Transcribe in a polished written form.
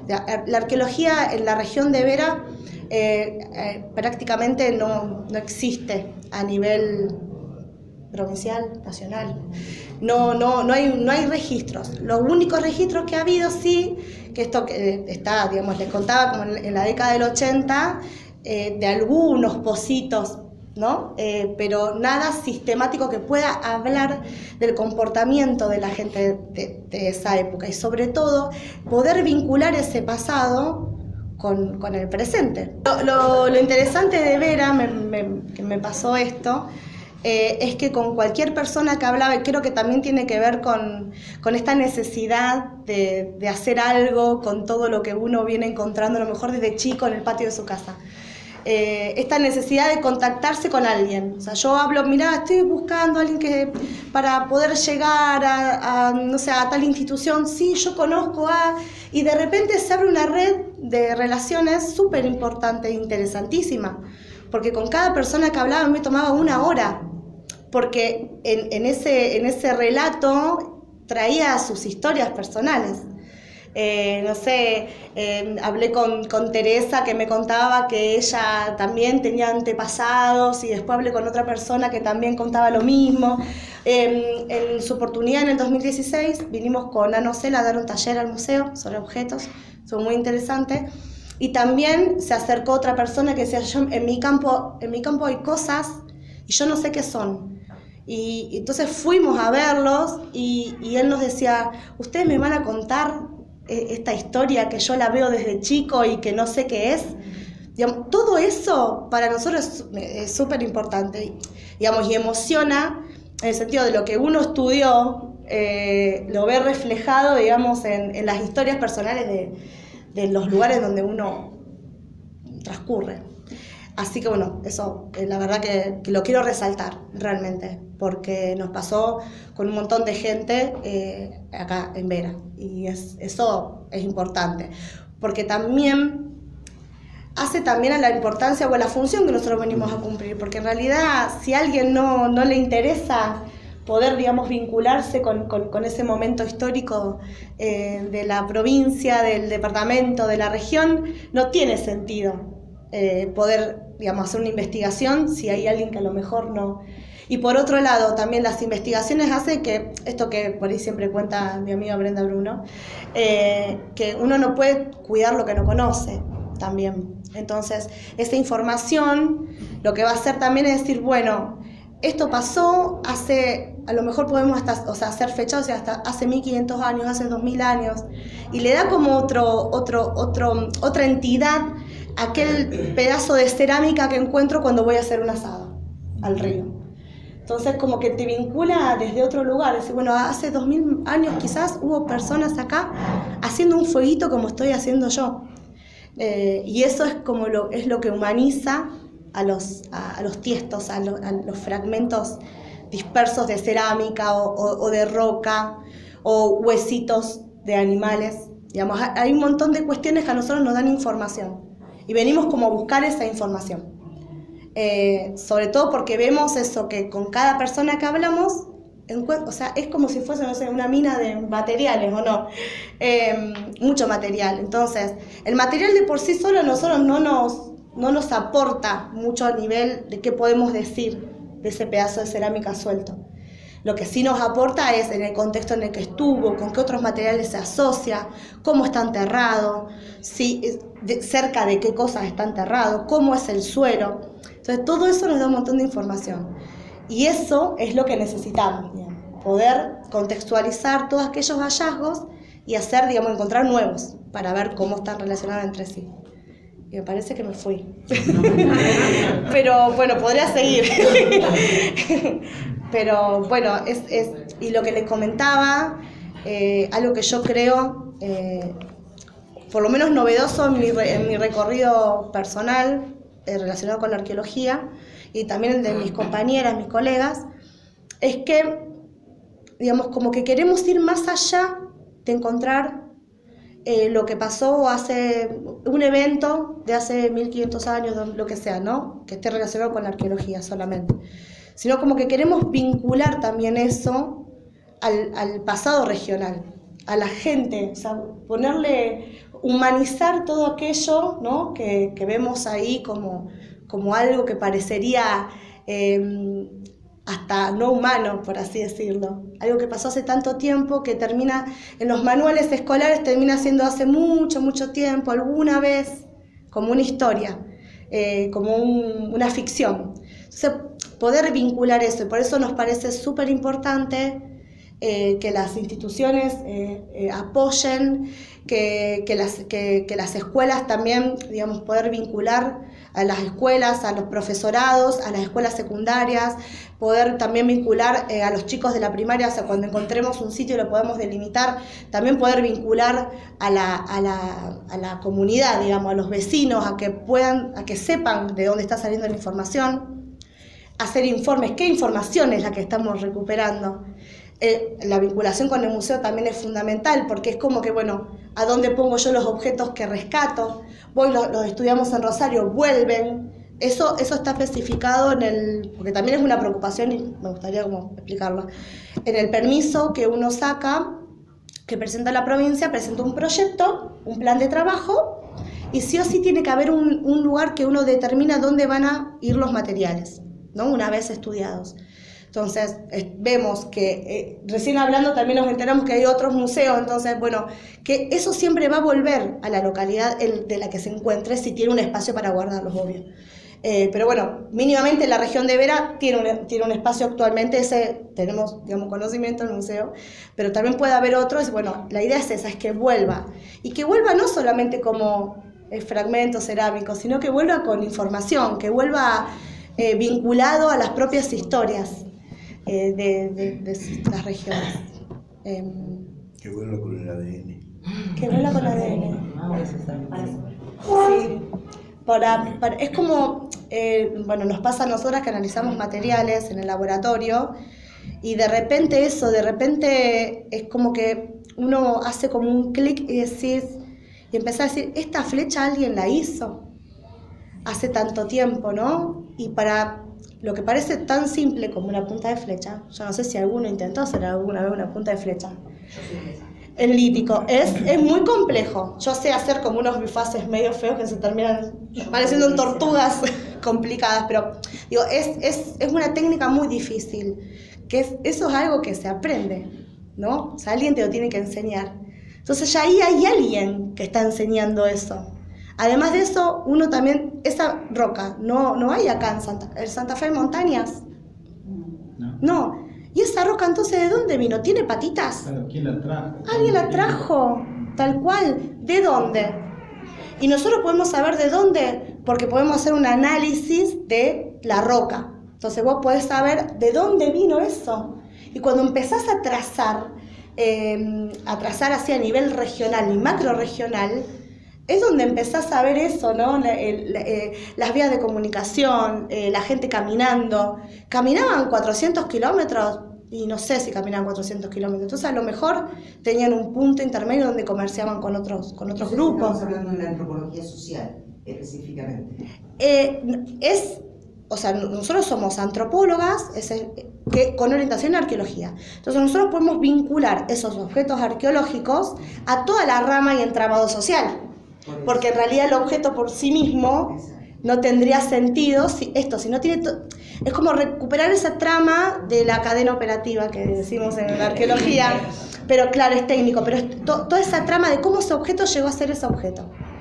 La arqueología en la región de Vera prácticamente no existe a nivel provincial, nacional. No hay registros. Los únicos registros que ha habido, sí, que esto está, digamos, les contaba como en la década del 80, de algunos pocitos, ¿no? Pero nada sistemático que pueda hablar del comportamiento de la gente de esa época, y sobre todo poder vincular ese pasado con el presente. Lo interesante de Vera, que me pasó esto, es que con cualquier persona que hablaba, y creo que también tiene que ver con esta necesidad de hacer algo con todo lo que uno viene encontrando, a lo mejor desde chico en el patio de su casa. Esta necesidad de contactarse con alguien. O sea, yo hablo, mirá, estoy buscando a alguien para poder llegar no sé, a tal institución, sí, yo conozco a... Y de repente se abre una red de relaciones súper importante e interesantísima, porque con cada persona que hablaba me tomaba una hora, porque en ese relato traía sus historias personales. No sé, hablé con Teresa, que me contaba que ella también tenía antepasados, y después hablé con otra persona que también contaba lo mismo. En su oportunidad, en el 2016, vinimos con Ana Ocela a dar un taller al museo sobre objetos, fue muy interesante. Y también se acercó otra persona que decía, en mi campo hay cosas y yo no sé qué son. Y entonces fuimos a verlos y él nos decía, ustedes me van a contar esta historia que yo la veo desde chico y que no sé qué es. Digamos, todo eso para nosotros es súper importante, digamos, y emociona en el sentido de lo que uno estudió, lo ve reflejado, digamos, en las historias personales de los lugares donde uno transcurre. Así que bueno, eso la verdad que lo quiero resaltar realmente, porque nos pasó con un montón de gente acá en Vera, y eso es importante, porque también hace también a la importancia o a la función que nosotros venimos a cumplir, porque en realidad si a alguien no le interesa poder, digamos, vincularse con ese momento histórico de la provincia, del departamento, de la región, no tiene sentido poder, digamos, hacer una investigación si hay alguien que a lo mejor no. Y por otro lado, también las investigaciones hacen que, esto que por ahí siempre cuenta mi amiga Brenda Bruno, que uno no puede cuidar lo que no conoce también. Entonces, esa información lo que va a hacer también es decir, bueno, esto pasó hace, a lo mejor podemos hasta, o sea, hacer fechas, o sea, hasta hace 1500 años, hace 2000 años, y le da como otra entidad a aquel pedazo de cerámica que encuentro cuando voy a hacer un asado al río. Entonces, como que te vincula desde otro lugar. Es decir, bueno, hace 2000 años quizás hubo personas acá haciendo un fueguito como estoy haciendo yo. Y eso es como lo que humaniza a los tiestos, a los fragmentos dispersos de cerámica o de roca o huesitos de animales. Digamos, hay un montón de cuestiones que a nosotros nos dan información y venimos como a buscar esa información. Sobre todo porque vemos eso, que con cada persona que hablamos, o sea, es como si fuese, no sé, una mina de materiales, ¿o no? Mucho material. Entonces, el material de por sí solo a nosotros no nos aporta mucho a nivel de qué podemos decir de ese pedazo de cerámica suelto. Lo que sí nos aporta es en el contexto en el que estuvo, con qué otros materiales se asocia, cómo está enterrado, cerca de qué cosas está enterrado, cómo es el suelo. Entonces todo eso nos da un montón de información. Y eso es lo que necesitamos, digamos, poder contextualizar todos aquellos hallazgos y hacer, digamos, encontrar nuevos para ver cómo están relacionados entre sí. Y me parece que me fui. Pero bueno, podría seguir. Pero bueno, y lo que les comentaba, algo que yo creo, por lo menos novedoso en mi recorrido personal, relacionado con la arqueología, y también el de mis compañeras, mis colegas, es que, digamos, como que queremos ir más allá de encontrar lo que pasó hace un evento de hace 1500 años, lo que sea, ¿no? Que esté relacionado con la arqueología solamente. Sino como que queremos vincular también eso al pasado regional, a la gente, o sea, ponerle humanizar todo aquello, ¿no? que vemos ahí como algo que parecería hasta no humano, por así decirlo. Algo que pasó hace tanto tiempo que termina, en los manuales escolares termina siendo hace mucho, mucho tiempo, alguna vez, como una historia, como una ficción. Entonces, poder vincular eso, y por eso nos parece súper importante que las instituciones apoyen, que las escuelas también, digamos, poder vincular a las escuelas, a los profesorados, a las escuelas secundarias, poder también vincular a los chicos de la primaria, o sea, cuando encontremos un sitio y lo podemos delimitar, también poder vincular a la comunidad, digamos, a los vecinos, a que sepan de dónde está saliendo la información, hacer informes, qué información es la que estamos recuperando. La vinculación con el museo también es fundamental, porque es como que, bueno, ¿a dónde pongo yo los objetos que rescato? Voy, los estudiamos en Rosario, vuelven. Eso está especificado porque también es una preocupación y me gustaría como explicarlo. En el permiso que uno saca, que presenta la provincia, presenta un proyecto, un plan de trabajo, y sí o sí tiene que haber un lugar que uno determina dónde van a ir los materiales, ¿no? Una vez estudiados. Entonces, vemos que, recién hablando también nos enteramos que hay otros museos, entonces, bueno, que eso siempre va a volver a la localidad de la que se encuentre, si tiene un espacio para guardarlos, obvio. Pero bueno, mínimamente la región de Vera tiene un espacio actualmente, tenemos, digamos, conocimiento en el museo, pero también puede haber otros. Bueno, la idea es esa, es que vuelva, y que vuelva no solamente como fragmentos cerámicos, sino que vuelva con información, que vuelva vinculado a las propias historias de las regiones. Que vuelva con el ADN. Que vuelva con el ADN. Sí. Es como, bueno, nos pasa a nosotras que analizamos materiales en el laboratorio, y de repente es como que uno hace como un clic y empezás a decir, esta flecha alguien la hizo hace tanto tiempo, ¿no? Y para lo que parece tan simple como una punta de flecha, yo no sé si alguno intentó hacer alguna vez una punta de flecha. El lítico es muy complejo. Yo sé hacer como unos bifaces medio feos que se terminan pareciendo tortugas complicadas, pero digo, es una técnica muy difícil, eso es algo que se aprende, ¿no? O sea, alguien te lo tiene que enseñar. Entonces ya ahí hay alguien que está enseñando eso. Además de eso, uno también, esa roca, no hay acá en Santa Fe montañas. No. ¿Y esa roca entonces de dónde vino? ¿Tiene patitas? Claro, ¿quién la trajo? Alguien la trajo, tal cual. ¿De dónde? Y nosotros podemos saber de dónde, porque podemos hacer un análisis de la roca. Entonces vos podés saber de dónde vino eso. Y cuando empezás a trazar así a nivel regional y macrorregional, es donde empezás a ver eso, ¿no? Las vías de comunicación, la gente caminando. Caminaban 400 kilómetros y no sé si caminaban 400 kilómetros. Entonces a lo mejor tenían un punto intermedio donde comerciaban con otros grupos. Estamos hablando de la antropología social, específicamente. O sea, nosotros somos antropólogas con orientación en arqueología. Entonces nosotros podemos vincular esos objetos arqueológicos a toda la rama y entramado social. Porque en realidad el objeto por sí mismo no tendría sentido si no tiene... Es como recuperar esa trama de la cadena operativa que decimos en la arqueología, pero claro, es técnico, pero es toda esa trama de cómo ese objeto llegó a ser ese objeto.